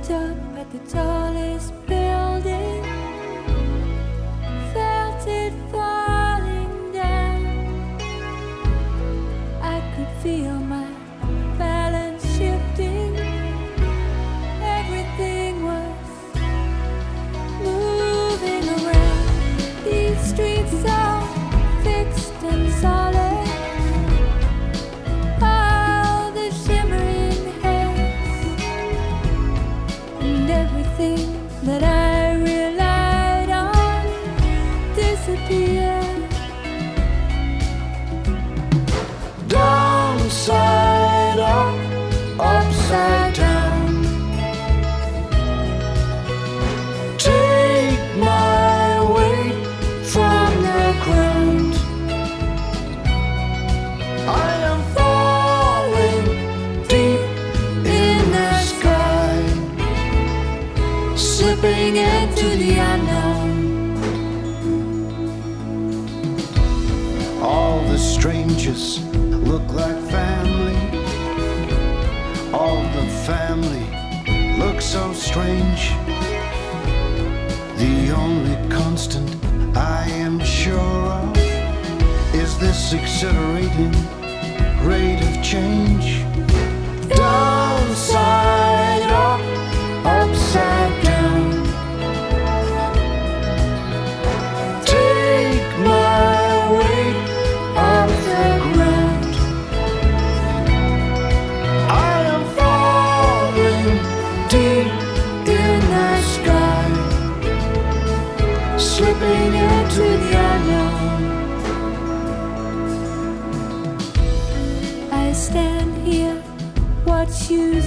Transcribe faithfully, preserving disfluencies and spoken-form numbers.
looked up at the tallest building, felt it falling down. I could feel my balance shifting. Everything was moving around. These streets are fixed and solid. All the shimmering haze and everything that I relied on disappeared. Downside up, upside down. Take my weight from the ground. I am falling deep in the sky, slipping into the unknown. All the strangers look like family. All the family looks so strange. The only constant I am sure of is this exhilarating rate of change. Downside up, upside down. Take my weight off the ground. I am falling deep in the sky, slipping into the unknown. I stand here, watch you